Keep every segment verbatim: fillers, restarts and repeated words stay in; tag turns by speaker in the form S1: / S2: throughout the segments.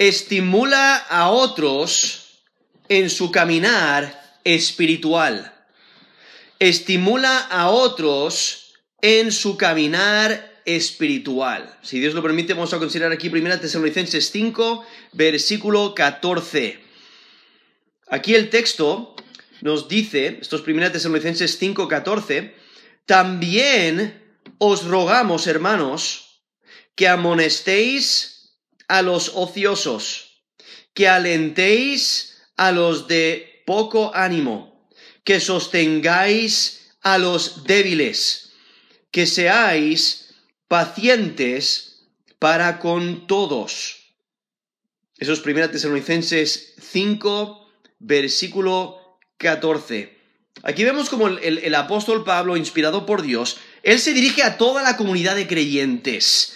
S1: estimula a otros en su caminar espiritual. Estimula a otros en su caminar espiritual. Si Dios lo permite, vamos a considerar aquí primera Tesalonicenses cinco, versículo catorce. Aquí el texto nos dice, esto es primera Tesalonicenses cinco, catorce, también os rogamos, hermanos, que amonestéis a los ociosos, que alentéis a los de poco ánimo, que sostengáis a los débiles, que seáis pacientes para con todos. Eso es primera Tesalonicenses cinco, versículo catorce. Aquí vemos como el, el, el apóstol Pablo, inspirado por Dios, él se dirige a toda la comunidad de creyentes.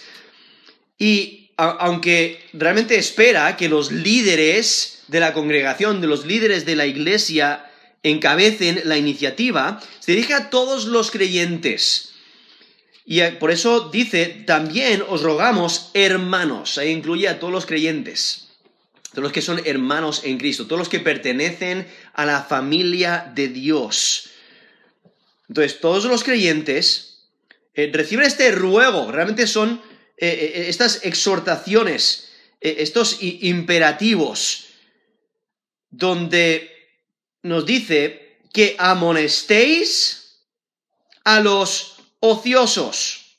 S1: Y a, aunque realmente espera que los líderes de la congregación, de los líderes de la iglesia, encabecen la iniciativa, se dirige a todos los creyentes. Y por eso dice, también os rogamos, hermanos. Ahí incluye a todos los creyentes, todos los que son hermanos en Cristo, todos los que pertenecen a la familia de Dios. Entonces, todos los creyentes eh, reciben este ruego, realmente son eh, eh, estas exhortaciones, eh, estos imperativos, donde nos dice que amonestéis a los ociosos,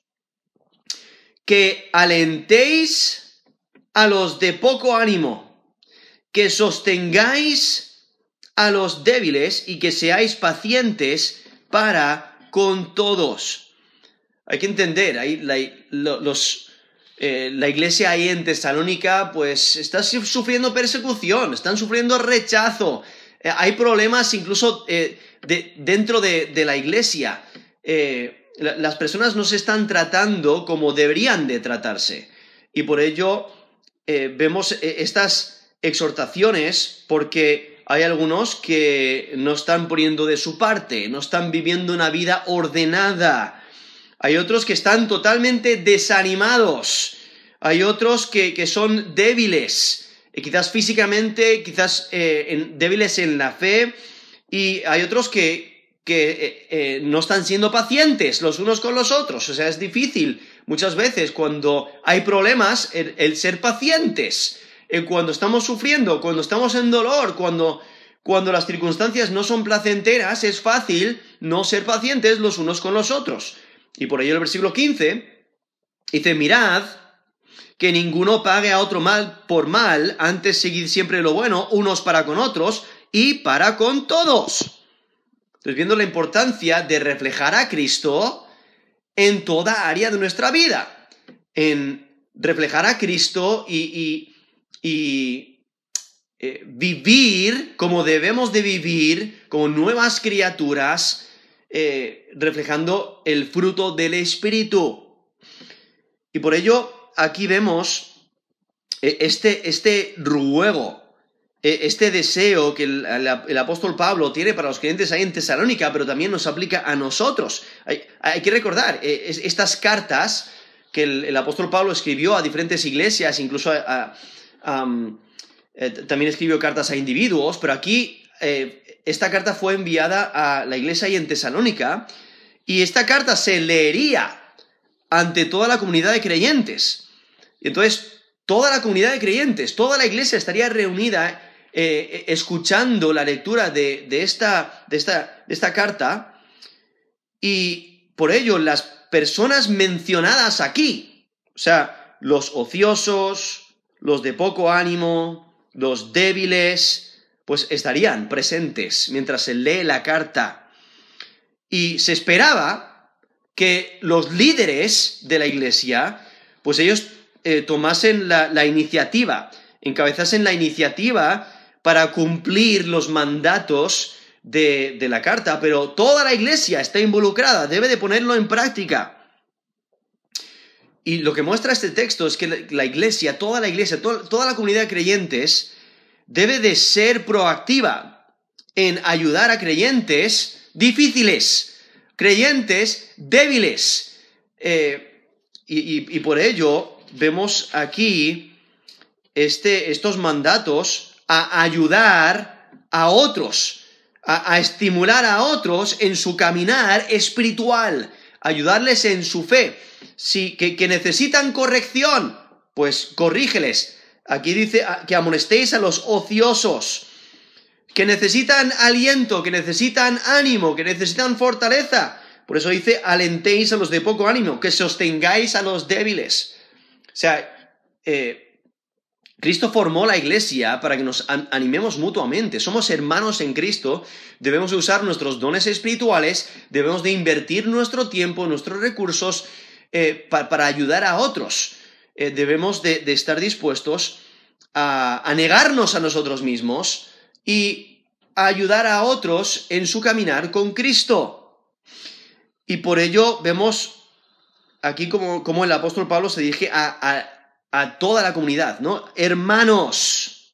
S1: que alentéis a los de poco ánimo, que sostengáis a los débiles y que seáis pacientes para con todos. Hay que entender, ahí la, los, eh, la iglesia ahí en Tesalónica pues está sufriendo persecución, están sufriendo rechazo, eh, hay problemas incluso eh, de, dentro de, de la iglesia. Eh, las personas no se están tratando como deberían de tratarse. Y por ello eh, vemos estas exhortaciones porque hay algunos que no están poniendo de su parte, no están viviendo una vida ordenada. Hay otros que están totalmente desanimados. Hay otros que, que son débiles, eh, quizás físicamente, quizás eh, en, débiles en la fe. Y hay otros que que eh, eh, no están siendo pacientes los unos con los otros. O sea, es difícil muchas veces cuando hay problemas el, el ser pacientes. Eh, cuando estamos sufriendo, cuando estamos en dolor, cuando, cuando las circunstancias no son placenteras, es fácil no ser pacientes los unos con los otros. Y por ello el versículo quince dice, mirad que ninguno pague a otro mal por mal, antes seguid siempre lo bueno, unos para con otros y para con todos. Entonces, viendo la importancia de reflejar a Cristo en toda área de nuestra vida, en reflejar a Cristo y, y, y eh, vivir como debemos de vivir, como nuevas criaturas, eh, reflejando el fruto del Espíritu. Y por ello, aquí vemos eh, este, este ruego, este deseo que el, el apóstol Pablo tiene para los creyentes ahí en Tesalónica, pero también nos aplica a nosotros. Hay, hay que recordar, eh, es, estas cartas que el, el apóstol Pablo escribió a diferentes iglesias, incluso a, a, um, eh, también escribió cartas a individuos, pero aquí eh, esta carta fue enviada a la iglesia ahí en Tesalónica, y esta carta se leería ante toda la comunidad de creyentes. Y entonces, toda la comunidad de creyentes, toda la iglesia estaría reunida Eh, escuchando la lectura de, de, esta, de, esta, de esta carta, y por ello las personas mencionadas aquí, o sea, los ociosos, los de poco ánimo, los débiles, pues estarían presentes mientras se lee la carta. Y se esperaba que los líderes de la iglesia, pues ellos eh, tomasen la, la iniciativa, encabezasen la iniciativa para cumplir los mandatos de, de la carta, pero toda la iglesia está involucrada, debe de ponerlo en práctica. Y lo que muestra este texto es que la, la iglesia, toda la iglesia, to, toda la comunidad de creyentes debe de ser proactiva en ayudar a creyentes difíciles, creyentes débiles. Eh, y, y, y por ello vemos aquí este, estos mandatos a ayudar a otros, a, a estimular a otros en su caminar espiritual, ayudarles en su fe. Si, que, que necesitan corrección, pues corrígeles. Aquí dice que amonestéis a los ociosos, que necesitan aliento, que necesitan ánimo, que necesitan fortaleza. Por eso dice, alentéis a los de poco ánimo, que sostengáis a los débiles. O sea, eh, Cristo formó la iglesia para que nos animemos mutuamente. Somos hermanos en Cristo, debemos de usar nuestros dones espirituales, debemos de invertir nuestro tiempo, nuestros recursos eh, pa, para ayudar a otros. Eh, debemos de, de estar dispuestos a, a negarnos a nosotros mismos y a ayudar a otros en su caminar con Cristo. Y por ello vemos aquí como, como el apóstol Pablo se dirige a, a, a toda la comunidad, ¿no? Hermanos.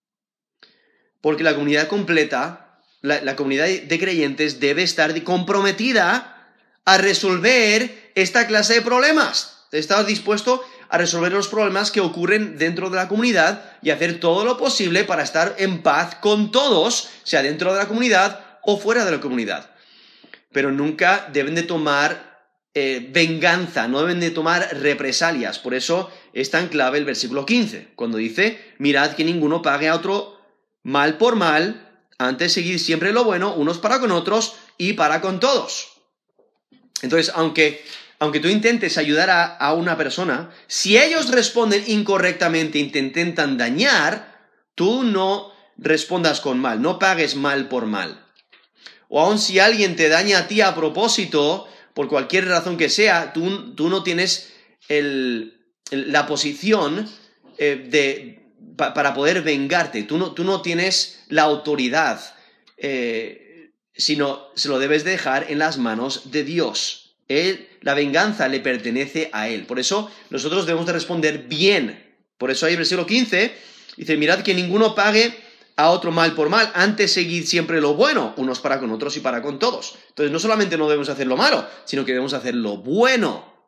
S1: Porque la comunidad completa, la, la comunidad de creyentes debe estar comprometida a resolver esta clase de problemas. Estás dispuesto a resolver los problemas que ocurren dentro de la comunidad y hacer todo lo posible para estar en paz con todos, sea dentro de la comunidad o fuera de la comunidad. Pero nunca deben de tomar eh, venganza, no deben de tomar represalias. Por eso es tan clave el versículo quince, cuando dice, mirad que ninguno pague a otro mal por mal, antes seguid siempre lo bueno, unos para con otros y para con todos. Entonces, aunque... Aunque tú intentes ayudar a, a una persona, si ellos responden incorrectamente y te intentan dañar, tú no respondas con mal, no pagues mal por mal. O aun si alguien te daña a ti a propósito, por cualquier razón que sea, tú, tú no tienes el, el, la posición eh, de, pa, para poder vengarte. Tú no, tú no tienes la autoridad, eh, sino se lo debes dejar en las manos de Dios. Él, la venganza le pertenece a Él. Por eso nosotros debemos de responder bien. Por eso ahí el versículo quince dice, mirad que ninguno pague a otro mal por mal, antes seguid siempre lo bueno, unos para con otros y para con todos. Entonces no solamente no debemos hacer lo malo, sino que debemos hacer lo bueno.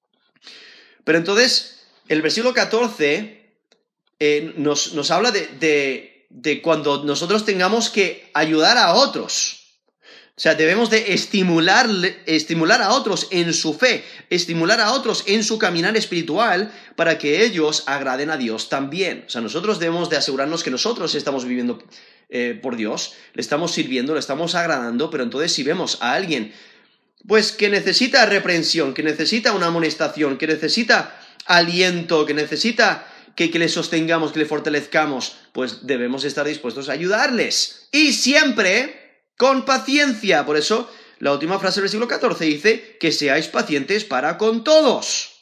S1: Pero entonces el versículo catorce eh, nos, nos habla de, de, de cuando nosotros tengamos que ayudar a otros. O sea, debemos de estimular, estimular a otros en su fe, estimular a otros en su caminar espiritual para que ellos agraden a Dios también. O sea, nosotros debemos de asegurarnos que nosotros estamos viviendo eh, por Dios, le estamos sirviendo, le estamos agradando, pero entonces si vemos a alguien pues que necesita reprensión, que necesita una amonestación, que necesita aliento, que necesita que, que le sostengamos, que le fortalezcamos, pues debemos estar dispuestos a ayudarles. Y siempre con paciencia. Por eso, la última frase del versículo catorce dice que seáis pacientes para con todos.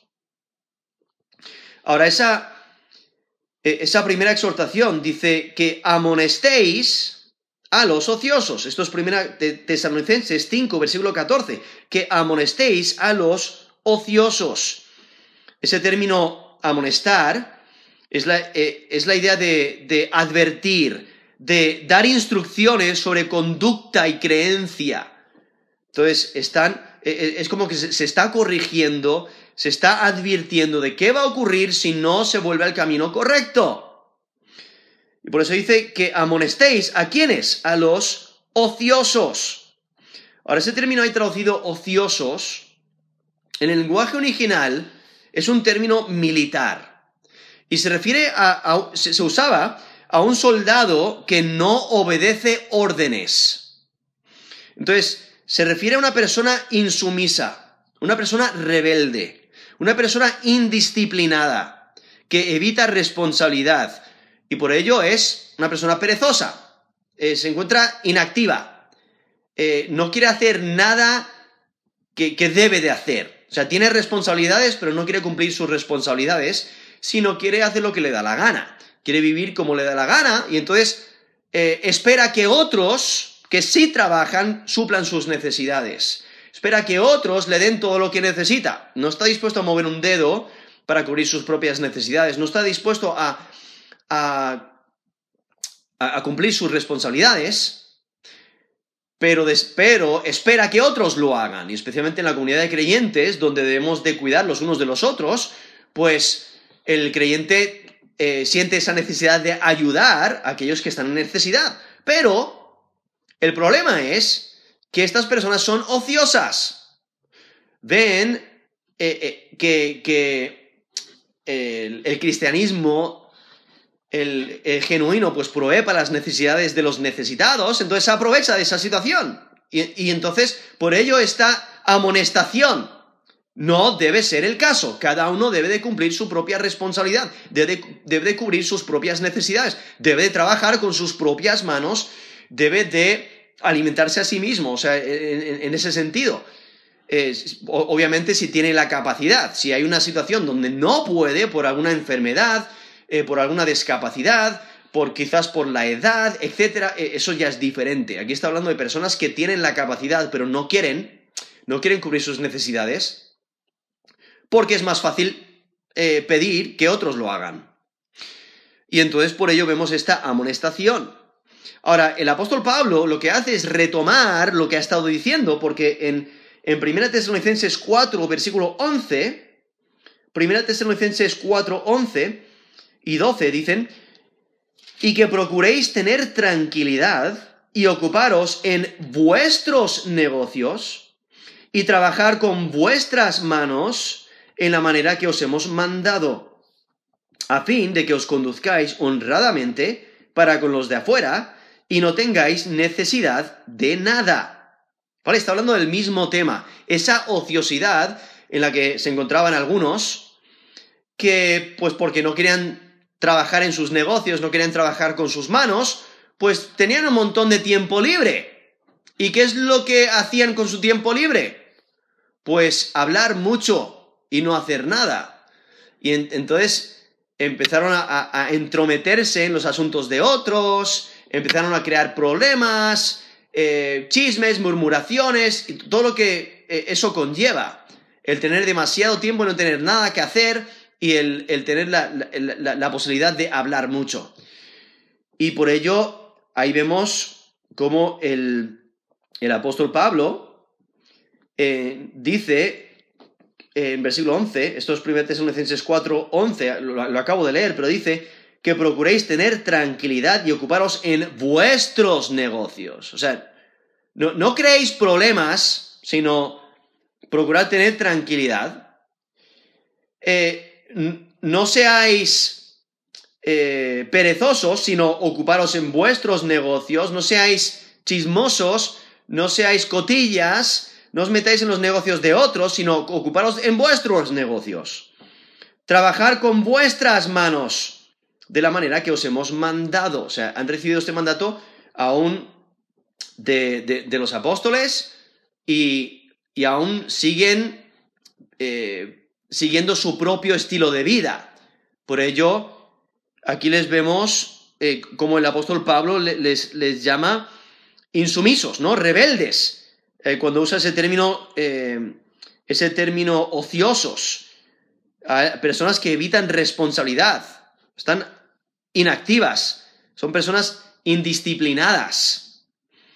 S1: Ahora, esa, esa primera exhortación dice que amonestéis a los ociosos. Esto es primera Tesalonicenses cinco, versículo catorce. Que amonestéis a los ociosos. Ese término amonestar es la, eh, es la idea de, de advertir, de dar instrucciones sobre conducta y creencia. Entonces, están, es como que se está corrigiendo, se está advirtiendo de qué va a ocurrir si no se vuelve al camino correcto. Y por eso dice que amonestéis, ¿a quiénes? A los ociosos. Ahora, ese término ahí traducido ociosos, en el lenguaje original, es un término militar. Y se refiere a, a se, se usaba a un soldado que no obedece órdenes. Entonces, se refiere a una persona insumisa, una persona rebelde, una persona indisciplinada, que evita responsabilidad, y por ello es una persona perezosa, eh, se encuentra inactiva, eh, no quiere hacer nada que, que debe de hacer. O sea, tiene responsabilidades, pero no quiere cumplir sus responsabilidades, sino quiere hacer lo que le da la gana. Quiere vivir como le da la gana y entonces eh, espera que otros que sí trabajan suplan sus necesidades. Espera que otros le den todo lo que necesita. No está dispuesto a mover un dedo para cubrir sus propias necesidades. No está dispuesto a, a, a cumplir sus responsabilidades, pero, des, pero espera que otros lo hagan. Y especialmente en la comunidad de creyentes, donde debemos de cuidar los unos de los otros, pues el creyente eh, siente esa necesidad de ayudar a aquellos que están en necesidad. Pero el problema es que estas personas son ociosas. Ven eh, eh, que, que el, el cristianismo, el, el genuino, pues provee para las necesidades de los necesitados, entonces se aprovecha de esa situación. Y, y entonces, por ello, esta amonestación no debe ser el caso. Cada uno debe de cumplir su propia responsabilidad, debe de, debe de cubrir sus propias necesidades, debe de trabajar con sus propias manos, debe de alimentarse a sí mismo, o sea, en, en, en ese sentido. Eh, obviamente si tiene la capacidad, si hay una situación donde no puede por alguna enfermedad, eh, por alguna discapacidad, por quizás por la edad, etcétera, eh, eso ya es diferente. Aquí está hablando de personas que tienen la capacidad pero no quieren, no quieren cubrir sus necesidades, porque es más fácil eh, pedir que otros lo hagan. Y entonces por ello vemos esta amonestación. Ahora, el apóstol Pablo lo que hace es retomar lo que ha estado diciendo, porque en, en primera Tesalonicenses cuatro, versículo once, primera Tesalonicenses cuatro, once y doce dicen: y que procuréis tener tranquilidad y ocuparos en vuestros negocios y trabajar con vuestras manos en la manera que os hemos mandado, a fin de que os conduzcáis honradamente para con los de afuera y no tengáis necesidad de nada. ¿Vale? Está hablando del mismo tema, esa ociosidad en la que se encontraban algunos que, pues porque no querían trabajar en sus negocios, no querían trabajar con sus manos, pues tenían un montón de tiempo libre. ¿Y qué es lo que hacían con su tiempo libre? Pues hablar mucho y no hacer nada. Y en, entonces empezaron a, a, a entrometerse en los asuntos de otros, empezaron a crear problemas, eh, chismes, murmuraciones, y todo lo que eh, eso conlleva. El tener demasiado tiempo y no tener nada que hacer, y el, el tener la, la, la, la posibilidad de hablar mucho. Y por ello, ahí vemos cómo el, el apóstol Pablo eh, dice eh, en versículo once, esto es primera Tesalonicenses cuatro, once, lo, lo acabo de leer, pero dice que procuréis tener tranquilidad y ocuparos en vuestros negocios. O sea, no, no creéis problemas, sino procurad tener tranquilidad. Eh, no seáis eh, perezosos, sino ocuparos en vuestros negocios, no seáis chismosos, no seáis cotillas, no os metáis en los negocios de otros, sino ocuparos en vuestros negocios. Trabajar con vuestras manos, de la manera que os hemos mandado. O sea, han recibido este mandato aún de, de, de los apóstoles y, y aún siguen eh, siguiendo su propio estilo de vida. Por ello, aquí les vemos eh, como el apóstol Pablo les, les llama insumisos, ¿no? Rebeldes. Eh, cuando usa ese término, eh, ese término ociosos. A personas que evitan responsabilidad. Están inactivas. Son personas indisciplinadas.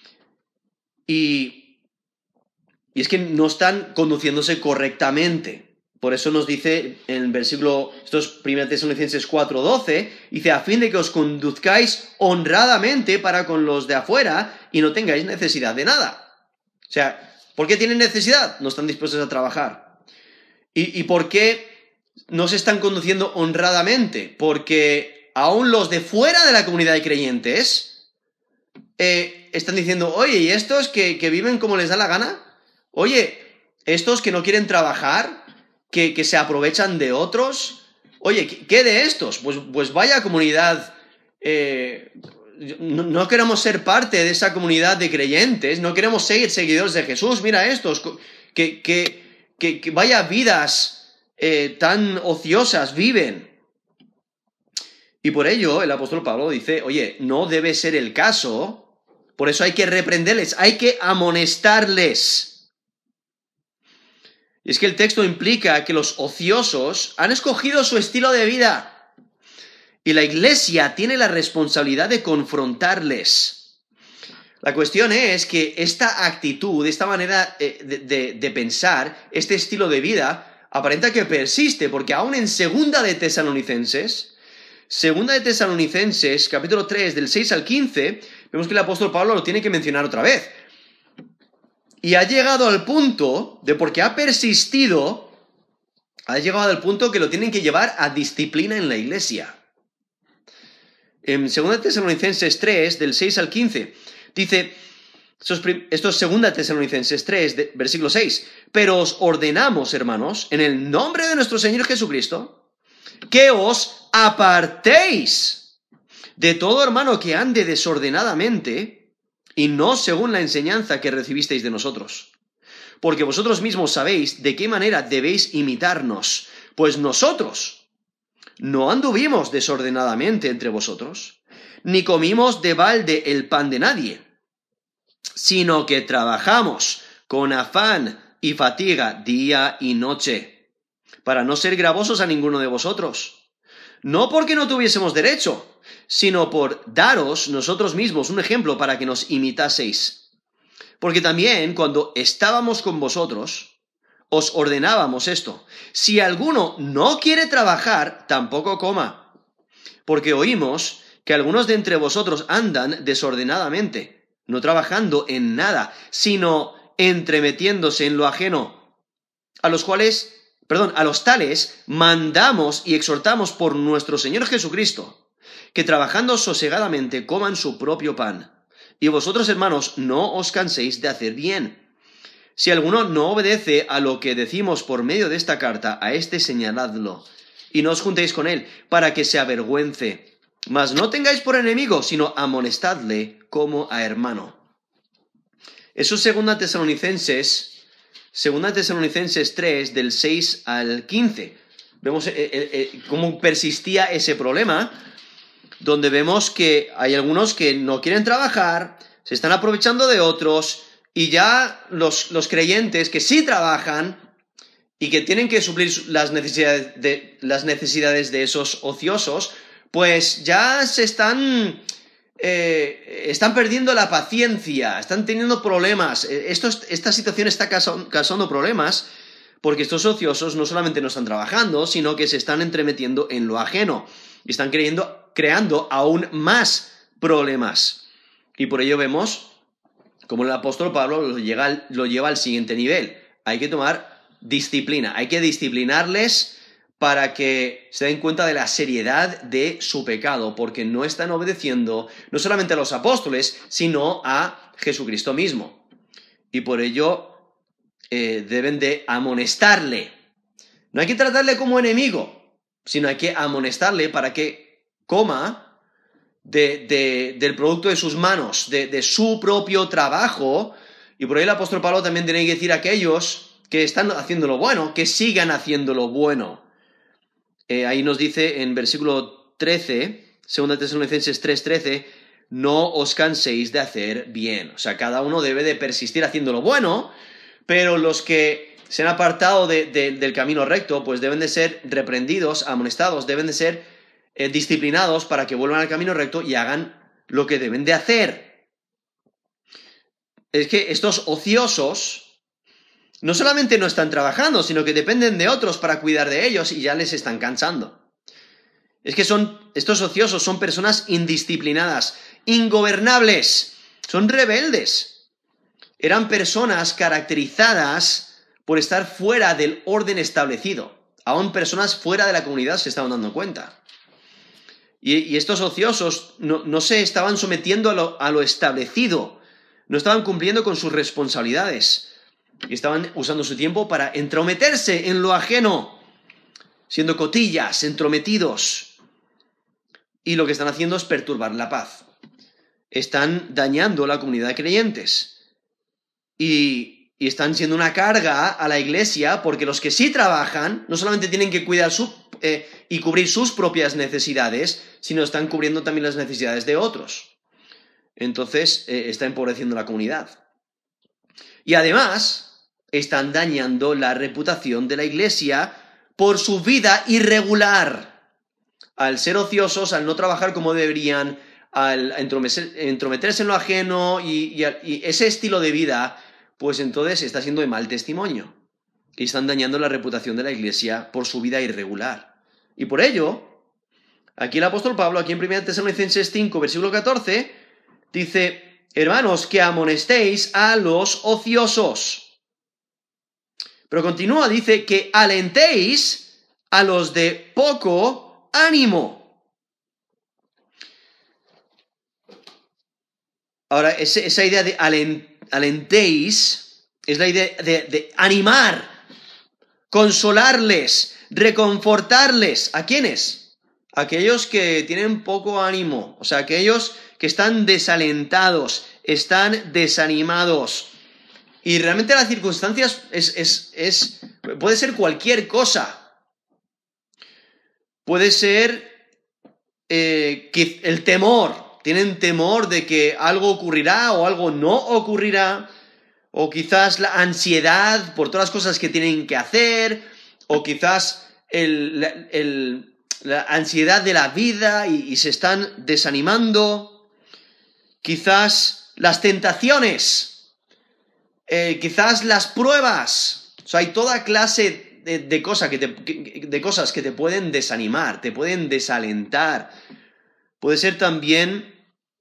S1: Y, y es que no están conduciéndose correctamente. Por eso nos dice en el versículo, esto es primera Tesalonicenses cuatro, doce, dice, a fin de que os conduzcáis honradamente para con los de afuera y no tengáis necesidad de nada. O sea, ¿por qué tienen necesidad? No están dispuestos a trabajar. ¿Y, y por qué no se están conduciendo honradamente? Porque aún los de fuera de la comunidad de creyentes eh, están diciendo, oye, ¿y estos que, que viven como les da la gana? Oye, estos que no quieren trabajar, que, que se aprovechan de otros, oye, ¿qué de estos? Pues, pues vaya comunidad, eh, no, no queremos ser parte de esa comunidad de creyentes, no queremos seguir seguidores de Jesús, mira estos, que, que, que, que vaya vidas eh, tan ociosas viven. Y por ello el apóstol Pablo dice, oye, no debe ser el caso, por eso hay que reprenderles, hay que amonestarles. Y es que el texto implica que los ociosos han escogido su estilo de vida y la iglesia tiene la responsabilidad de confrontarles. La cuestión es que esta actitud, esta manera de, de, de pensar, este estilo de vida, aparenta que persiste, porque aún en segunda de Tesalonicenses Segunda de Tesalonicenses, capítulo tres, del seis al quince, vemos que el apóstol Pablo lo tiene que mencionar otra vez. Y ha llegado al punto de, porque ha persistido, ha llegado al punto que lo tienen que llevar a disciplina en la iglesia. En segunda de Tesalonicenses tres, del seis al quince, dice, esto es segunda de Tesalonicenses tres, de, versículo seis, pero os ordenamos, hermanos, en el nombre de nuestro Señor Jesucristo, que os apartéis de todo hermano que ande desordenadamente y no según la enseñanza que recibisteis de nosotros. Porque vosotros mismos sabéis de qué manera debéis imitarnos, pues nosotros no anduvimos desordenadamente entre vosotros, ni comimos de balde el pan de nadie, sino que trabajamos con afán y fatiga día y noche, para no ser gravosos a ninguno de vosotros. No porque no tuviésemos derecho, sino por daros nosotros mismos un ejemplo para que nos imitaseis. Porque también cuando estábamos con vosotros, os ordenábamos esto: si alguno no quiere trabajar, tampoco coma. Porque oímos que algunos de entre vosotros andan desordenadamente, no trabajando en nada, sino entremetiéndose en lo ajeno, a los cuales, perdón, a los tales mandamos y exhortamos por nuestro Señor Jesucristo, que trabajando sosegadamente coman su propio pan. Y vosotros, hermanos, no os canséis de hacer bien. Si alguno no obedece a lo que decimos por medio de esta carta, a éste señaladlo, y no os juntéis con él, para que se avergüence. Mas no tengáis por enemigo, sino amonestadle como a hermano. Eso es segunda Tesalonicenses, segunda Tesalonicenses tres, del seis al quince. Vemos eh, eh, eh, cómo persistía ese problema, donde vemos que hay algunos que no quieren trabajar, se están aprovechando de otros, y ya los, los creyentes que sí trabajan y que tienen que suplir las necesidades de, las necesidades de esos ociosos, pues ya se están, eh, están perdiendo la paciencia, están teniendo problemas. Esto, esta situación está causando problemas porque estos ociosos no solamente no están trabajando, sino que se están entremetiendo en lo ajeno y están creyendo, creando aún más problemas. Y por ello vemos como el apóstol Pablo lo, llega, lo lleva al siguiente nivel. Hay que tomar disciplina, hay que disciplinarles para que se den cuenta de la seriedad de su pecado, porque no están obedeciendo no solamente a los apóstoles, sino a Jesucristo mismo. Y por ello eh, deben de amonestarle. No hay que tratarle como enemigo, sino hay que amonestarle para que coma de, de, del producto de sus manos, de, de su propio trabajo. Y por ahí el apóstol Pablo también tiene que decir a aquellos que están haciendo lo bueno, que sigan haciendo lo bueno. Eh, ahí nos dice en versículo trece, segunda Tesalonicenses tres trece, no os canséis de hacer bien. O sea, cada uno debe de persistir haciendo lo bueno, pero los que se han apartado de, de, del camino recto, pues deben de ser reprendidos, amonestados, deben de ser eh, disciplinados para que vuelvan al camino recto y hagan lo que deben de hacer. Es que estos ociosos no solamente no están trabajando, sino que dependen de otros para cuidar de ellos y ya les están cansando. Es que son, estos ociosos son personas indisciplinadas, ingobernables, son rebeldes. Eran personas caracterizadas por estar fuera del orden establecido. Aún personas fuera de la comunidad se estaban dando cuenta. Y, y estos ociosos no, no se estaban sometiendo a lo, a lo establecido, no estaban cumpliendo con sus responsabilidades. Y estaban usando su tiempo para entrometerse en lo ajeno, siendo cotillas, entrometidos. Y lo que están haciendo es perturbar la paz. Están dañando la comunidad de creyentes. Y, y están siendo una carga a la iglesia, porque los que sí trabajan no solamente tienen que cuidar su, eh, y cubrir sus propias necesidades, sino están cubriendo también las necesidades de otros. Entonces, eh, está empobreciendo la comunidad. Y además están dañando la reputación de la iglesia por su vida irregular. Al ser ociosos, al no trabajar como deberían, al entrometerse en lo ajeno y, y, y ese estilo de vida, pues entonces está siendo de mal testimonio. Y están dañando la reputación de la iglesia por su vida irregular. Y por ello, Aquí el apóstol Pablo, aquí en primera Tesalonicenses cinco, versículo catorce, dice, hermanos, que amonestéis a los ociosos. Pero continúa, dice, que alentéis a los de poco ánimo. Ahora, ese, esa idea de alent, alentéis es la idea de, de animar, consolarles, reconfortarles. ¿A quiénes? Aquellos que tienen poco ánimo, o sea, aquellos que están desalentados, están desanimados. Y realmente las circunstancias es, es, es, puede ser cualquier cosa. Puede ser eh, que el temor. Tienen temor de que algo ocurrirá o algo no ocurrirá. O quizás la ansiedad por todas las cosas que tienen que hacer. O quizás el, el, la ansiedad de la vida y, y se están desanimando. Quizás las tentaciones. Eh, quizás las pruebas. O sea, hay toda clase de, de, cosa que te, de cosas que te pueden desanimar, te pueden desalentar. Puede ser también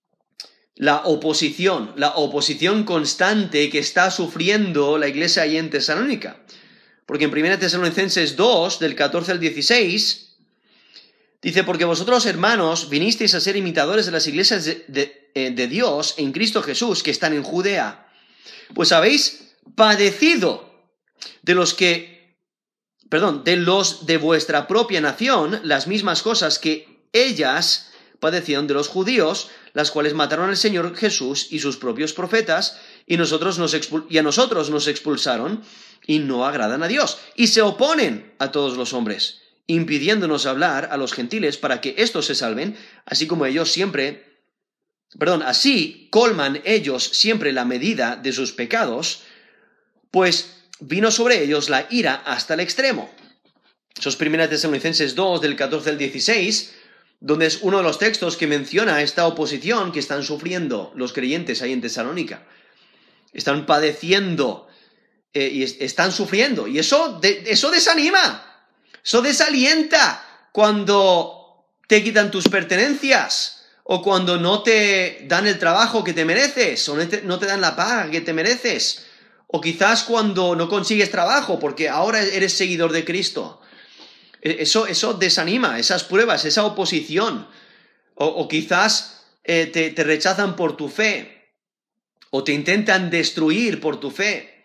S1: la oposición, la oposición constante que está sufriendo la iglesia ahí en Tesalónica. Porque en primera Tesalonicenses dos, del catorce al dieciséis, dice, porque vosotros, hermanos, vinisteis a ser imitadores de las iglesias de, de, de Dios en Cristo Jesús, que están en Judea. Pues habéis padecido de los que, perdón, de los de vuestra propia nación, las mismas cosas que ellas padecieron de los judíos, las cuales mataron al Señor Jesús y sus propios profetas, y, nosotros nos expul- y a nosotros nos expulsaron, y no agradan a Dios, y se oponen a todos los hombres, impidiéndonos hablar a los gentiles para que éstos se salven, así como ellos siempre... Perdón, así colman ellos siempre la medida de sus pecados, pues vino sobre ellos la ira hasta el extremo. Eso es primera Tesalonicenses dos, del catorce al dieciséis, donde es uno de los textos que menciona esta oposición que están sufriendo los creyentes ahí en Tesalónica. Están padeciendo eh, y es, están sufriendo, y eso, de, eso desanima, eso desalienta cuando te quitan tus pertenencias, o cuando no te dan el trabajo que te mereces, o no te, no te dan la paga que te mereces, o quizás cuando no consigues trabajo porque ahora eres seguidor de Cristo. Eso, eso desanima, esas pruebas, esa oposición, o, o quizás eh, te, te rechazan por tu fe, o te intentan destruir por tu fe,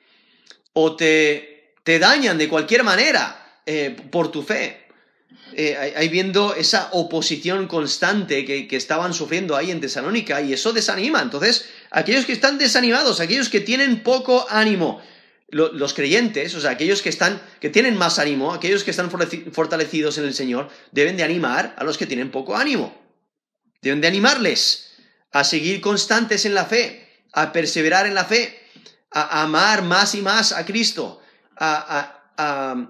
S1: o te, te dañan de cualquier manera eh, por tu fe. Eh, ahí viendo esa oposición constante que, que estaban sufriendo ahí en Tesalónica, y eso desanima. Entonces, aquellos que están desanimados, aquellos que tienen poco ánimo, lo, los creyentes, o sea, aquellos que están, que tienen más ánimo, aquellos que están fortalecidos en el Señor, deben de animar a los que tienen poco ánimo. Deben de animarles a seguir constantes en la fe, a perseverar en la fe, a amar más y más a Cristo, a, a, a,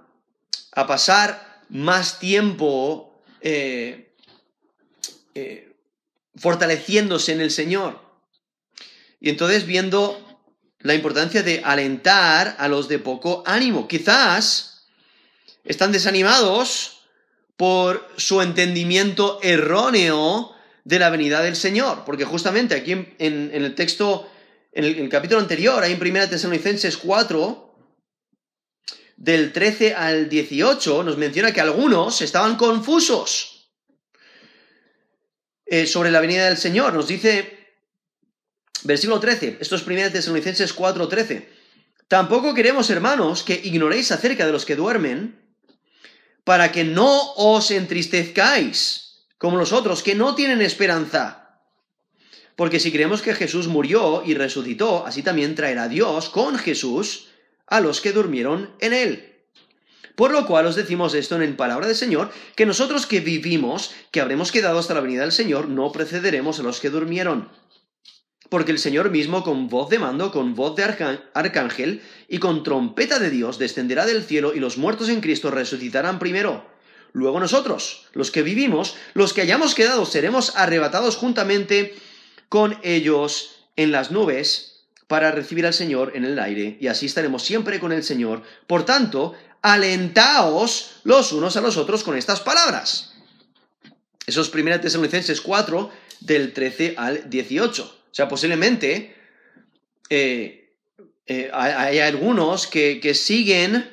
S1: a pasar más tiempo eh, eh, fortaleciéndose en el Señor. Y entonces viendo la importancia de alentar a los de poco ánimo. Quizás están desanimados por su entendimiento erróneo de la venida del Señor. Porque justamente aquí en, en, en el texto, en el, en el capítulo anterior, ahí en primera Tesalonicenses cuatro, del trece al dieciocho, nos menciona que algunos estaban confusos eh, sobre la venida del Señor. Nos dice, versículo trece, esto es primera Tesalonicenses cuatro, trece. Tampoco queremos, hermanos, que ignoréis acerca de los que duermen, para que no os entristezcáis, como los otros, que no tienen esperanza. Porque si creemos que Jesús murió y resucitó, así también traerá Dios con Jesús a los que durmieron en él. Por lo cual os decimos esto en palabra del Señor, que nosotros que vivimos, que habremos quedado hasta la venida del Señor, no precederemos a los que durmieron. Porque el Señor mismo, con voz de mando, con voz de arcángel y con trompeta de Dios, descenderá del cielo, y los muertos en Cristo resucitarán primero. Luego nosotros, los que vivimos, los que hayamos quedado, seremos arrebatados juntamente con ellos en las nubes, para recibir al Señor en el aire, y así estaremos siempre con el Señor. Por tanto, alentaos los unos a los otros con estas palabras. Eso es primera Tesalonicenses cuatro, del trece al dieciocho. O sea, posiblemente eh, eh, hay, hay algunos que, que siguen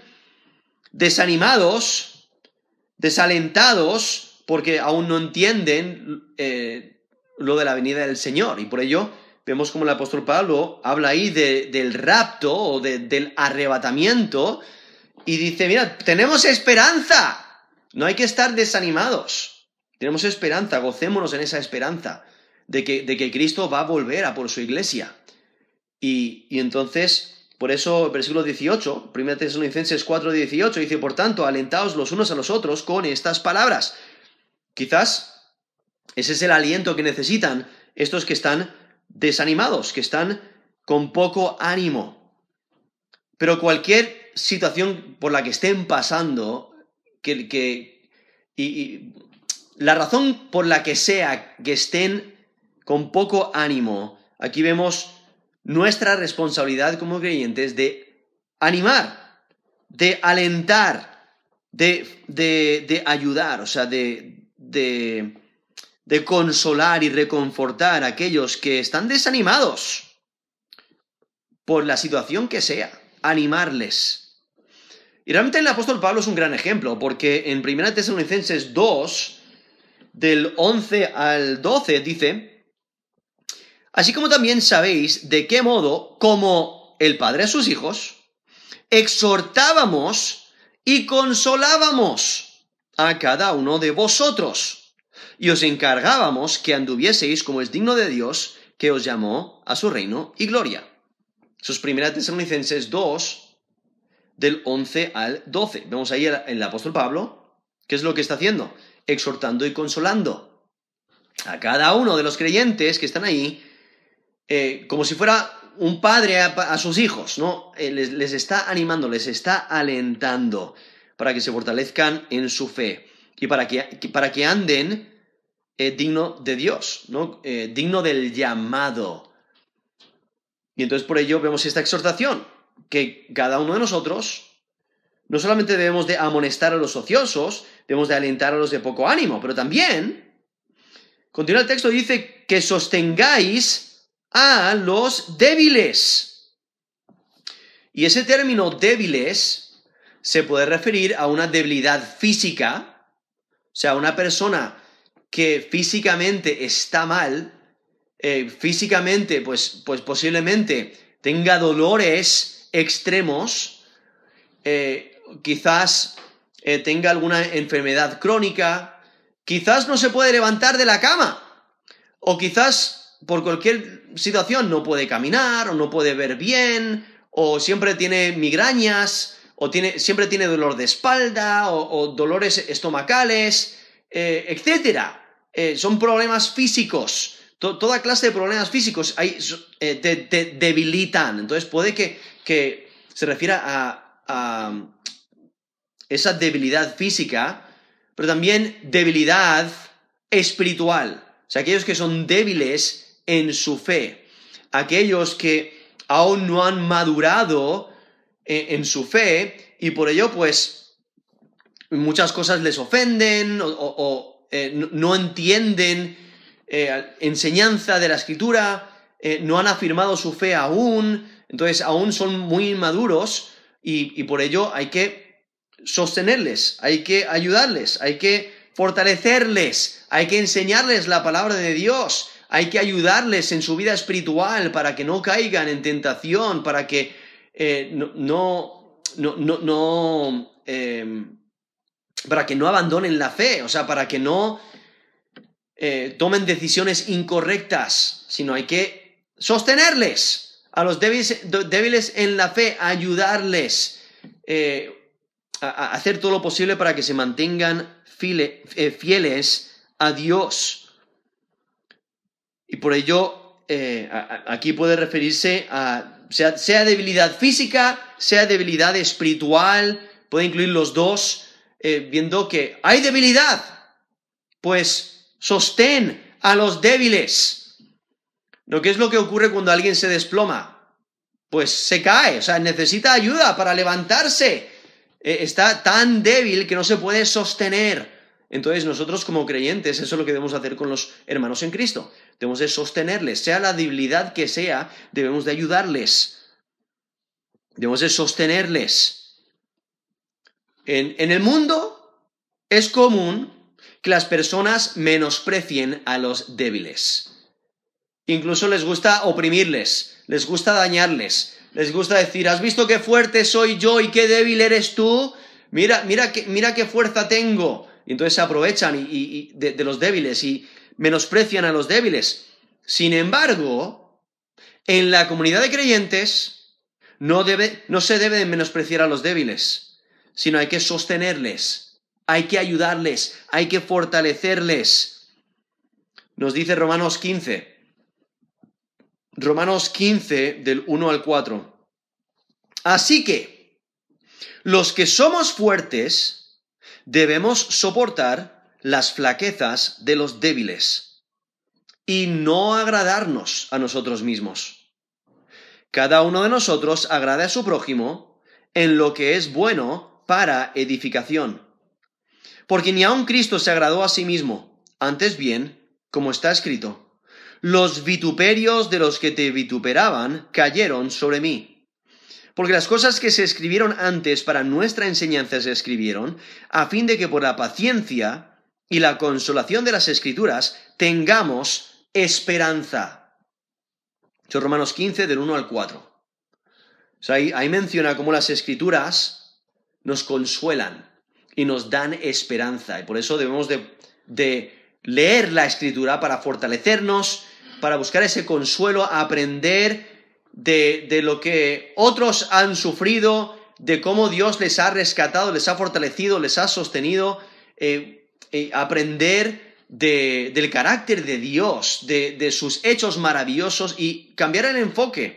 S1: desanimados, desalentados, porque aún no entienden eh, lo de la venida del Señor. Y por ello vemos como el apóstol Pablo habla ahí de, del rapto o de, del arrebatamiento y dice, mira, tenemos esperanza, no hay que estar desanimados, tenemos esperanza, gocémonos en esa esperanza de que, de que Cristo va a volver a por su iglesia. Y, y entonces, por eso, versículo dieciocho, primera Tesalonicenses cuatro, dieciocho, dice, por tanto, alentaos los unos a los otros con estas palabras. Quizás ese es el aliento que necesitan estos que están desanimados, que están con poco ánimo. Pero cualquier situación por la que estén pasando, que, que y, y la razón por la que sea que estén con poco ánimo, aquí vemos nuestra responsabilidad como creyentes de animar, de alentar, de, de, de ayudar, o sea, de, de, de consolar y reconfortar a aquellos que están desanimados por la situación que sea, animarles. Y realmente el apóstol Pablo es un gran ejemplo, porque en primera Tesalonicenses dos, del once al doce, dice, así como también sabéis de qué modo, como el Padre a sus hijos, exhortábamos y consolábamos a cada uno de vosotros, y os encargábamos que anduvieseis como es digno de Dios, que os llamó a su reino y gloria. Eso es primera Tesalonicenses dos, del once al doce. Vemos ahí el, el apóstol Pablo, ¿qué es lo que está haciendo? Exhortando y consolando a cada uno de los creyentes que están ahí, eh, como si fuera un padre a, a sus hijos, ¿no? Eh, les, les está animando, les está alentando para que se fortalezcan en su fe y para que, para que anden eh, digno de Dios, ¿no? Eh, digno del llamado. Y entonces por ello vemos esta exhortación, que cada uno de nosotros no solamente debemos de amonestar a los ociosos, debemos de alentar a los de poco ánimo, pero también, continúa el texto, dice que sostengáis a los débiles. Y ese término débiles se puede referir a una debilidad física, o sea, una persona que físicamente está mal, eh, físicamente pues, pues posiblemente tenga dolores extremos, eh, quizás eh, tenga alguna enfermedad crónica, quizás no se puede levantar de la cama, o quizás por cualquier situación no puede caminar, o no puede ver bien, o siempre tiene migrañas, o tiene, siempre tiene dolor de espalda, o, o dolores estomacales, eh, etcétera. Eh, son problemas físicos. To- toda clase de problemas físicos hay, eh, te, te debilitan. Entonces puede que, que se refiera a, a esa debilidad física, pero también debilidad espiritual. O sea, aquellos que son débiles en su fe, aquellos que aún no han madurado en, en su fe y por ello pues muchas cosas les ofenden o, o, o eh, no, no entienden eh, enseñanza de la Escritura, eh, no han afirmado su fe aún, entonces aún son muy inmaduros y, y por ello hay que sostenerles, hay que ayudarles, hay que fortalecerles, hay que enseñarles la palabra de Dios, hay que ayudarles en su vida espiritual para que no caigan en tentación, para que eh, no, no, no, no, no eh, para que no abandonen la fe, o sea, para que no eh, tomen decisiones incorrectas, sino hay que sostenerles a los débiles, débiles en la fe, ayudarles eh, a, a hacer todo lo posible para que se mantengan file, eh, fieles a Dios. Y por ello, eh, a, a, aquí puede referirse a, sea, sea debilidad física, sea debilidad espiritual, puede incluir los dos, eh, viendo que hay debilidad, pues sostén a los débiles. ¿No? ¿Qué es lo que ocurre cuando alguien se desploma? Pues se cae, o sea, necesita ayuda para levantarse. Eh, está tan débil que no se puede sostener. Entonces nosotros como creyentes, eso es lo que debemos hacer con los hermanos en Cristo. Debemos de sostenerles, sea la debilidad que sea, debemos de ayudarles. Debemos de sostenerles. En, en el mundo es común que las personas menosprecien a los débiles. Incluso les gusta oprimirles, les gusta dañarles, les gusta decir, ¿has visto qué fuerte soy yo y qué débil eres tú? Mira, mira, qué, mira qué fuerza tengo. Y entonces se aprovechan y, y, y de, de los débiles y menosprecian a los débiles. Sin embargo, en la comunidad de creyentes no, debe, no se debe menospreciar a los débiles, sino hay que sostenerles, hay que ayudarles, hay que fortalecerles. Nos dice Romanos quince, Romanos quince del uno al cuatro. Así que, los que somos fuertes debemos soportar las flaquezas de los débiles y no agradarnos a nosotros mismos. Cada uno de nosotros agrade a su prójimo en lo que es bueno para edificación. Porque ni aun Cristo se agradó a sí mismo, antes bien, como está escrito, los vituperios de los que te vituperaban cayeron sobre mí. Porque las cosas que se escribieron antes para nuestra enseñanza se escribieron, a fin de que por la paciencia y la consolación de las Escrituras tengamos esperanza. Esto es Romanos quince, del uno al cuatro. O sea, ahí, ahí menciona cómo las Escrituras nos consuelan y nos dan esperanza. Y por eso debemos de, de leer la Escritura para fortalecernos, para buscar ese consuelo, aprender De, de lo que otros han sufrido, de cómo Dios les ha rescatado, les ha fortalecido, les ha sostenido, eh, eh, aprender de, del carácter de Dios, de, de sus hechos maravillosos y cambiar el enfoque,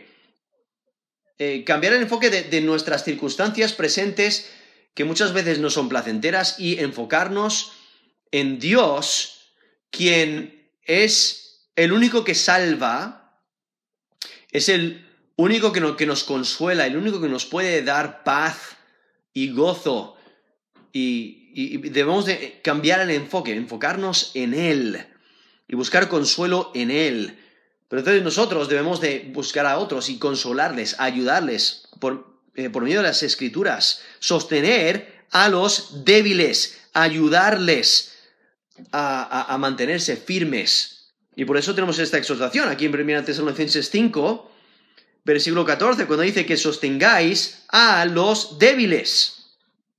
S1: eh, cambiar el enfoque de, de nuestras circunstancias presentes, que muchas veces no son placenteras, y enfocarnos en Dios, quien es el único que salva, es el único que, no, que nos consuela, el único que nos puede dar paz y gozo. Y, y, y debemos de cambiar el enfoque, enfocarnos en Él y buscar consuelo en Él. Pero entonces nosotros debemos de buscar a otros y consolarles, ayudarles por, eh, por medio de las Escrituras, sostener a los débiles, ayudarles a, a, a mantenerse firmes. Y por eso tenemos esta exhortación aquí en primera Tesalonicenses cinco, versículo catorce, cuando dice que sostengáis a los débiles.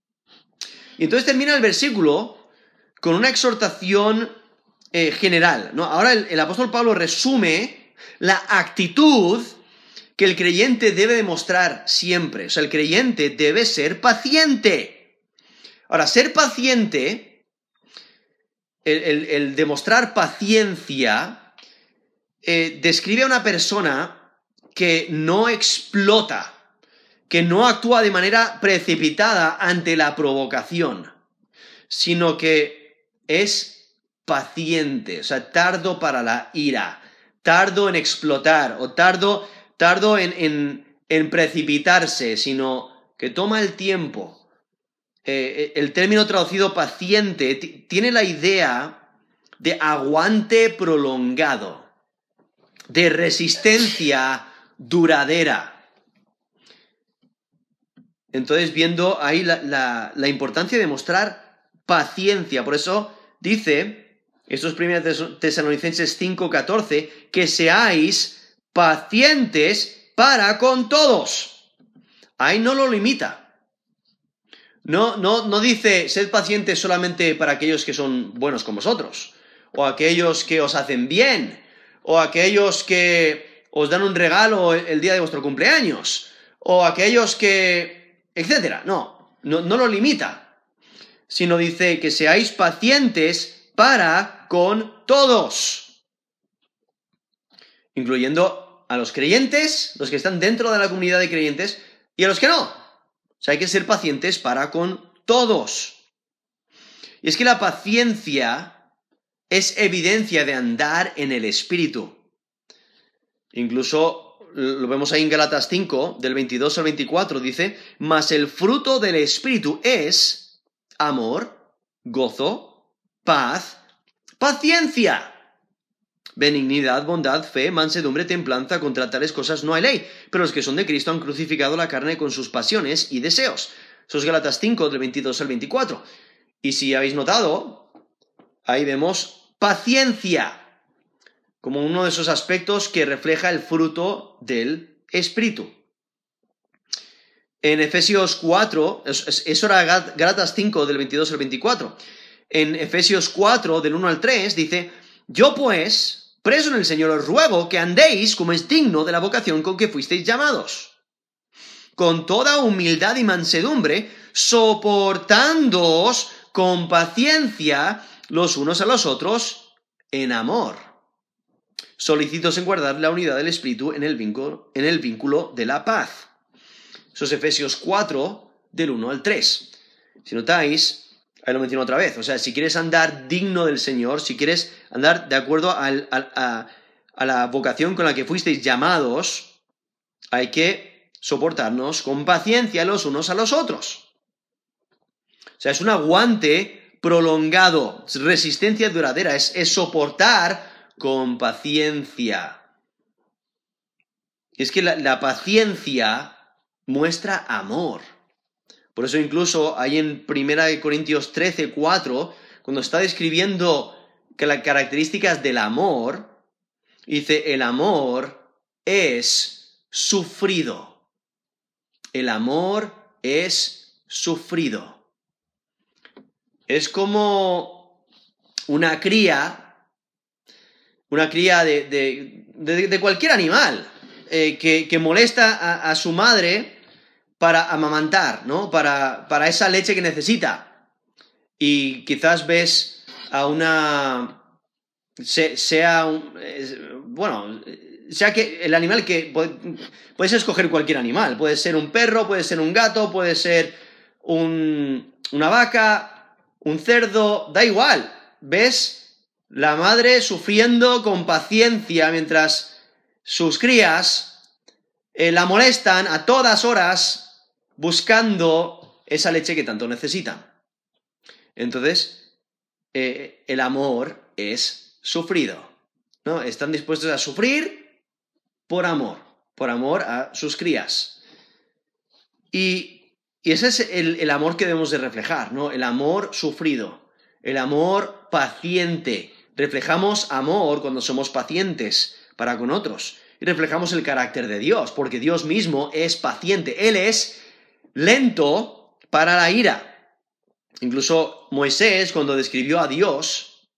S1: Y entonces termina el versículo con una exhortación eh, general, ¿no? Ahora el, el apóstol Pablo resume la actitud que el creyente debe demostrar siempre. O sea, el creyente debe ser paciente. Ahora, ser paciente, el, el, el demostrar paciencia, eh, describe a una persona que no explota, que no actúa de manera precipitada ante la provocación, sino que es paciente, o sea, tardo para la ira, tardo en explotar o tardo, tardo en, en, en precipitarse, sino que toma el tiempo. Eh, el término traducido paciente t- tiene la idea de aguante prolongado, de resistencia duradera. Entonces, viendo ahí la, la, la importancia de mostrar paciencia, por eso dice, estos primeros Tesalonicenses cinco catorce, que seáis pacientes para con todos. Ahí no lo limita. No, no, no dice, sed pacientes solamente para aquellos que son buenos con vosotros, o aquellos que os hacen bien, o aquellos que os dan un regalo el día de vuestro cumpleaños, o aquellos que... etcétera. No, no, no lo limita, sino dice que seáis pacientes para con todos, incluyendo a los creyentes, los que están dentro de la comunidad de creyentes, y a los que no. O sea, hay que ser pacientes para con todos. Y es que la paciencia es evidencia de andar en el Espíritu. Incluso lo vemos ahí en Gálatas cinco, del veintidós al veinticuatro, dice, mas el fruto del Espíritu es amor, gozo, paz, paciencia. Benignidad, bondad, fe, mansedumbre, templanza, contra tales cosas no hay ley. Pero los que son de Cristo han crucificado la carne con sus pasiones y deseos. Eso es Gálatas cinco, del veintidós al veinticuatro. Y si habéis notado, ahí vemos paciencia como uno de esos aspectos que refleja el fruto del Espíritu. En Efesios cuatro, eso era Gálatas cinco, del veintidós al veinticuatro. En Efesios cuatro, del uno al tres, dice: yo pues, preso en el Señor, os ruego que andéis como es digno de la vocación con que fuisteis llamados, con toda humildad y mansedumbre, soportándoos con paciencia los unos a los otros en amor, solícitos en guardar la unidad del Espíritu en el vínculo, en el vínculo de la paz. Eso es Efesios cuatro, del uno al tres. Si notáis, ahí lo menciono otra vez. O sea, si quieres andar digno del Señor, si quieres andar de acuerdo al, al, a, a la vocación con la que fuisteis llamados, hay que soportarnos con paciencia los unos a los otros. O sea, es un aguante prolongado, resistencia duradera, es, es soportar con paciencia. Y es que la, la paciencia muestra amor. Por eso incluso hay en primera de Corintios trece, cuatro, cuando está describiendo que las características del amor, dice: el amor es sufrido. El amor es sufrido. Es como una cría, una cría de, de, de, de cualquier animal, eh, que, que molesta a, a su madre para amamantar, ¿no? Para, para esa leche que necesita. Y quizás ves a una... sea un, bueno, sea que el animal que... Puedes escoger cualquier animal. Puede ser un perro, puede ser un gato, puede ser un, una vaca, un cerdo, da igual. ¿Ves? La madre sufriendo con paciencia mientras sus crías eh, la molestan a todas horas buscando esa leche que tanto necesitan. Entonces, eh, el amor es sufrido, ¿no? Están dispuestos a sufrir por amor, por amor a sus crías. Y, y ese es el, el amor que debemos de reflejar, ¿no? El amor sufrido, el amor paciente. Reflejamos amor cuando somos pacientes para con otros. Y reflejamos el carácter de Dios, porque Dios mismo es paciente. Él es lento para la ira. Incluso Moisés, cuando describió a Dios,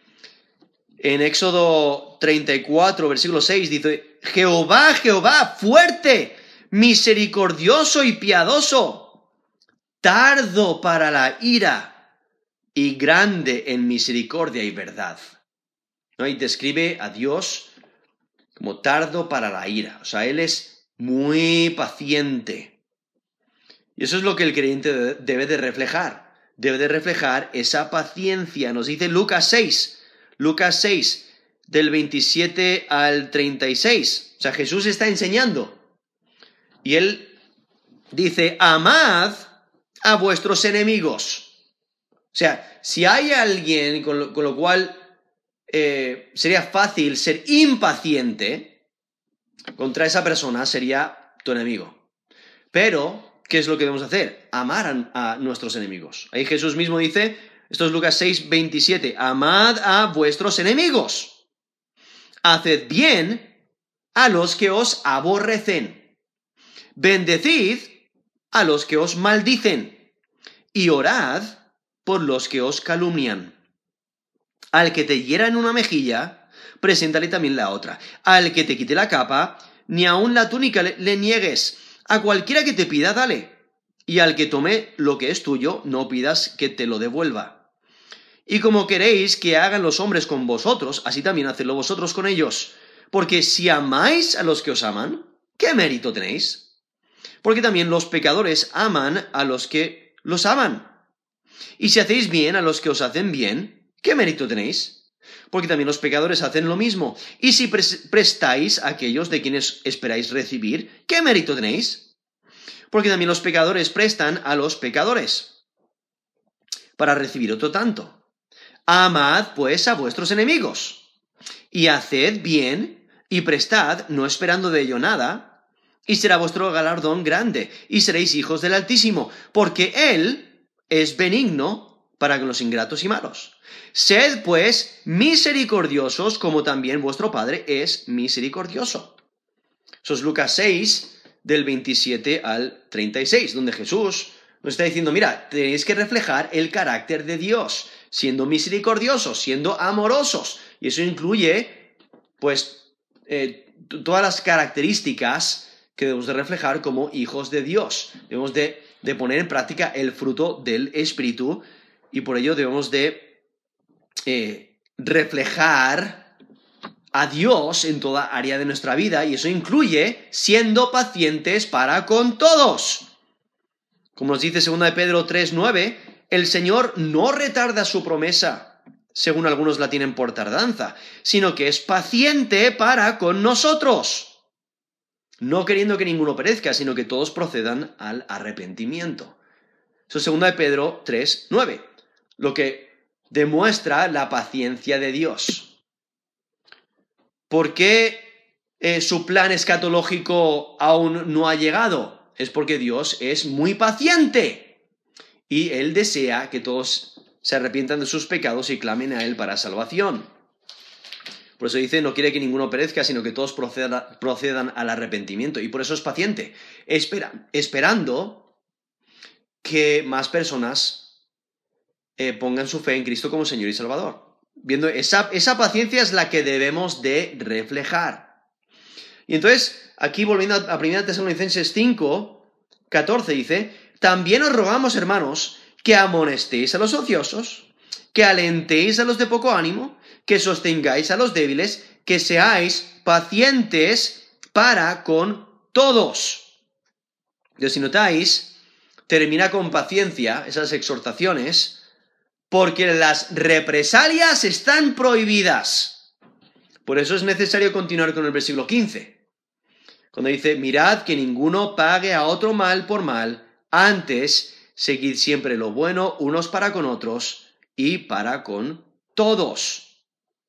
S1: en Éxodo treinta y cuatro, versículo seis, dice: Jehová, Jehová, fuerte, misericordioso y piadoso, tardo para la ira y grande en misericordia y verdad. ¿No? Y describe a Dios como tardo para la ira. O sea, Él es muy paciente. Y eso es lo que el creyente debe de reflejar. Debe de reflejar esa paciencia. Nos dice Lucas seis. Lucas seis, del veintisiete al treinta y seis. O sea, Jesús está enseñando. Y Él dice: amad a vuestros enemigos. O sea, si hay alguien con lo, con lo cual eh, sería fácil ser impaciente, contra esa persona sería tu enemigo. Pero ¿qué es lo que debemos hacer? Amar a, a nuestros enemigos. Ahí Jesús mismo dice, esto es Lucas seis, veintisiete, amad a vuestros enemigos. Haced bien a los que os aborrecen. Bendecid a los que os maldicen. Y orad por los que os calumnian. Al que te hiera en una mejilla, preséntale también la otra. Al que te quite la capa, ni aun la túnica le, le niegues. A cualquiera que te pida, dale. Y al que tome lo que es tuyo, no pidas que te lo devuelva. Y como queréis que hagan los hombres con vosotros, así también hacedlo vosotros con ellos. Porque si amáis a los que os aman, ¿qué mérito tenéis? Porque también los pecadores aman a los que los aman. Y si hacéis bien a los que os hacen bien, ¿qué mérito tenéis? Porque también los pecadores hacen lo mismo. Y si prestáis a aquellos de quienes esperáis recibir, ¿qué mérito tenéis? Porque también los pecadores prestan a los pecadores para recibir otro tanto. Amad, pues, a vuestros enemigos, y haced bien, y prestad, no esperando de ello nada, y será vuestro galardón grande, y seréis hijos del Altísimo, porque Él es benigno para con los ingratos y malos. Sed, pues, misericordiosos, como también vuestro Padre es misericordioso. Eso es Lucas seis, del veintisiete al treinta y seis, donde Jesús nos está diciendo, mira, tenéis que reflejar el carácter de Dios, siendo misericordiosos, siendo amorosos. Y eso incluye, pues, eh, todas las características que debemos de reflejar como hijos de Dios. Debemos de, de poner en práctica el fruto del Espíritu y por ello debemos de eh, reflejar a Dios en toda área de nuestra vida, y eso incluye siendo pacientes para con todos. Como nos dice segunda de Pedro tres nueve, el Señor no retarda su promesa, según algunos la tienen por tardanza, sino que es paciente para con nosotros, no queriendo que ninguno perezca, sino que todos procedan al arrepentimiento. Eso es segunda de Pedro tres nueve, lo que demuestra la paciencia de Dios. ¿Por qué eh, su plan escatológico aún no ha llegado? Es porque Dios es muy paciente y Él desea que todos se arrepientan de sus pecados y clamen a Él para salvación. Por eso dice, no quiere que ninguno perezca, sino que todos proceda, procedan al arrepentimiento. Y por eso es paciente, espera, esperando que más personas eh, pongan su fe en Cristo como Señor y Salvador. Viendo esa, esa paciencia es la que debemos de reflejar. Y entonces, aquí volviendo a primera Tesalonicenses cinco, catorce, dice, también os rogamos, hermanos, que amonestéis a los ociosos, que alentéis a los de poco ánimo, que sostengáis a los débiles, que seáis pacientes para con todos. Entonces, si notáis, termina con paciencia esas exhortaciones, porque las represalias están prohibidas. Por eso es necesario continuar con el versículo quince. Cuando dice, mirad que ninguno pague a otro mal por mal, antes seguid siempre lo bueno unos para con otros y para con todos.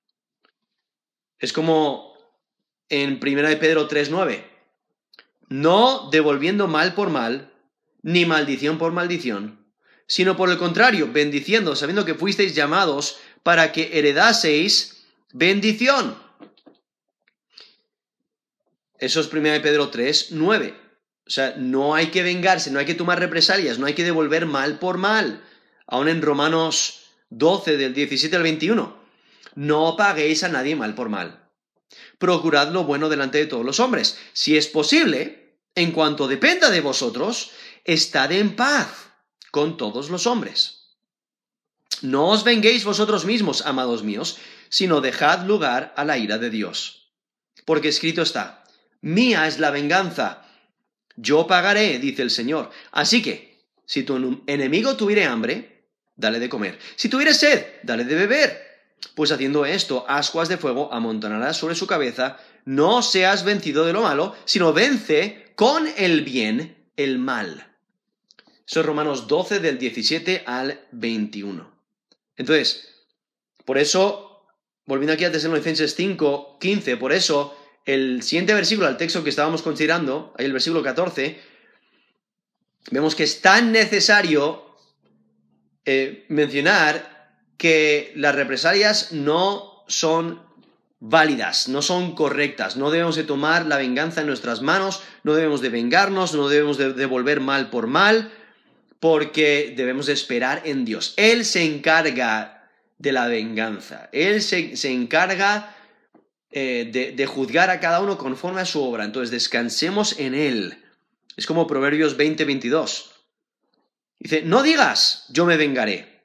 S1: Es como en primera de Pedro tres nueve. No devolviendo mal por mal, ni maldición por maldición, sino por el contrario, bendiciendo, sabiendo que fuisteis llamados para que heredaseis bendición. Eso es primera de Pedro tres nueve. O sea, no hay que vengarse, no hay que tomar represalias, no hay que devolver mal por mal. Aún en Romanos doce, del diecisiete al veintiuno. No paguéis a nadie mal por mal. Procurad lo bueno delante de todos los hombres. Si es posible, en cuanto dependa de vosotros, estad en paz con todos los hombres. No os venguéis vosotros mismos, amados míos, sino dejad lugar a la ira de Dios. Porque escrito está, mía es la venganza, yo pagaré, dice el Señor. Así que, si tu enemigo tuviere hambre, dale de comer. Si tuviere sed, dale de beber. Pues haciendo esto, ascuas de fuego amontonarás sobre su cabeza. No seas vencido de lo malo, sino vence con el bien el mal. Eso es Romanos doce, del diecisiete al veintiuno. Entonces, por eso, volviendo aquí a Tesalonicenses cinco, quince, por eso, el siguiente versículo, al texto que estábamos considerando, ahí el versículo catorce, vemos que es tan necesario eh, mencionar que las represalias no son válidas, no son correctas, no debemos de tomar la venganza en nuestras manos, no debemos de vengarnos, no debemos de devolver mal por mal, porque debemos de esperar en Dios. Él se encarga de la venganza. Él se, se encarga eh, de, de juzgar a cada uno conforme a su obra. Entonces descansemos en Él. Es como Proverbios veinte veintidós. Dice, no digas, yo me vengaré.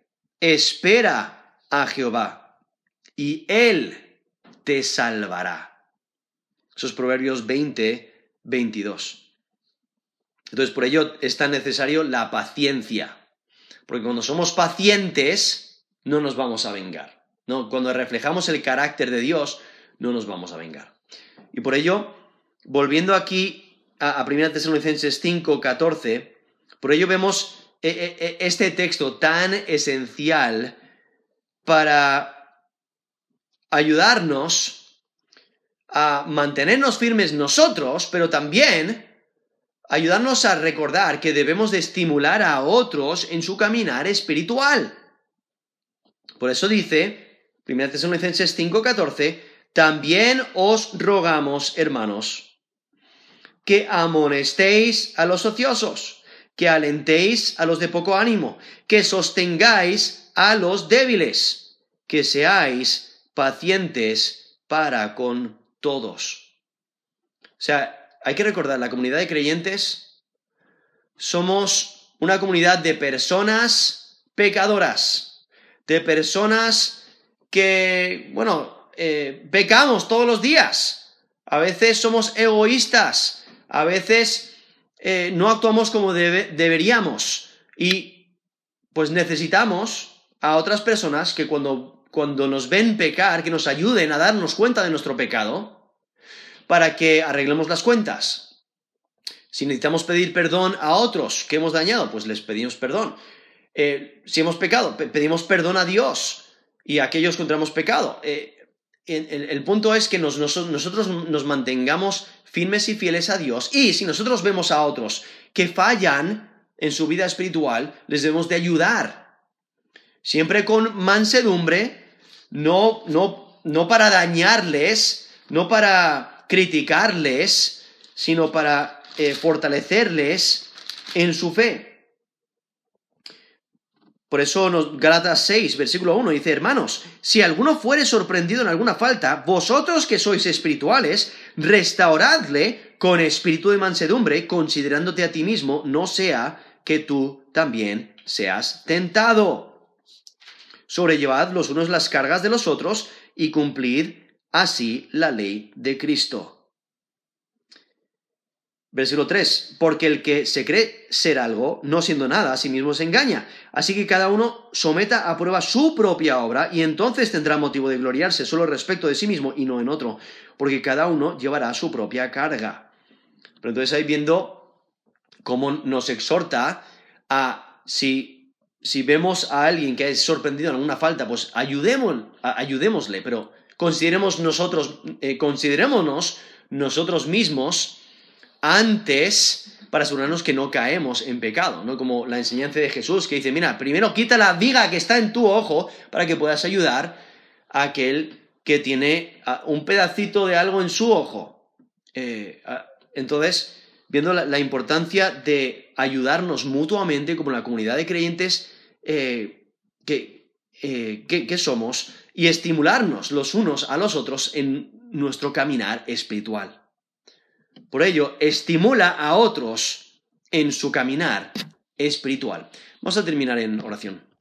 S1: Espera a Jehová y Él te salvará. Eso es Proverbios veinte veintidós. Entonces, por ello es tan necesario la paciencia. Porque cuando somos pacientes, no nos vamos a vengar, ¿no? Cuando reflejamos el carácter de Dios, no nos vamos a vengar. Y por ello, volviendo aquí a, a primera Tesalonicenses cinco catorce, por ello vemos este texto tan esencial para ayudarnos a mantenernos firmes nosotros, pero también ayudarnos a recordar que debemos de estimular a otros en su caminar espiritual. Por eso dice, primera Tesalonicenses cinco catorce, también os rogamos, hermanos, que amonestéis a los ociosos, que alentéis a los de poco ánimo, que sostengáis a los débiles, que seáis pacientes para con todos. O sea, hay que recordar, la comunidad de creyentes somos una comunidad de personas pecadoras, de personas que, bueno, eh, pecamos todos los días. A veces somos egoístas, a veces eh, no actuamos como debe, deberíamos y pues necesitamos a otras personas que cuando, cuando nos ven pecar, que nos ayuden a darnos cuenta de nuestro pecado para que arreglemos las cuentas. Si necesitamos pedir perdón a otros que hemos dañado, pues les pedimos perdón. Eh, si hemos pecado, pe- pedimos perdón a Dios y a aquellos que hemos pecado. Eh, el, el punto es que nos, nos, nosotros nos mantengamos firmes y fieles a Dios, y si nosotros vemos a otros que fallan en su vida espiritual, les debemos de ayudar. Siempre con mansedumbre, no, no, no para dañarles, no para criticarles, sino para eh, fortalecerles en su fe. Por eso nos, Gálatas seis, versículo uno, dice, hermanos, si alguno fuere sorprendido en alguna falta, vosotros que sois espirituales, restauradle con espíritu de mansedumbre, considerándote a ti mismo, no sea que tú también seas tentado. Sobrellevad los unos las cargas de los otros y cumplid así la ley de Cristo. Versículo tres, porque el que se cree ser algo, no siendo nada, a sí mismo se engaña. Así que cada uno someta a prueba su propia obra y entonces tendrá motivo de gloriarse solo respecto de sí mismo y no en otro, porque cada uno llevará su propia carga. Pero entonces ahí viendo cómo nos exhorta a, si, si vemos a alguien que es sorprendido en alguna falta, pues ayudemos, ayudémosle, pero consideremos nosotros, eh, considerémonos nosotros mismos antes para asegurarnos que no caemos en pecado, ¿no? Como la enseñanza de Jesús que dice, mira, primero quita la viga que está en tu ojo para que puedas ayudar a aquel que tiene un pedacito de algo en su ojo. Eh, entonces, viendo la, la importancia de ayudarnos mutuamente como la comunidad de creyentes eh, que, eh, que, que somos y estimularnos los unos a los otros en nuestro caminar espiritual. Por ello, estimula a otros en su caminar espiritual. Vamos a terminar en oración.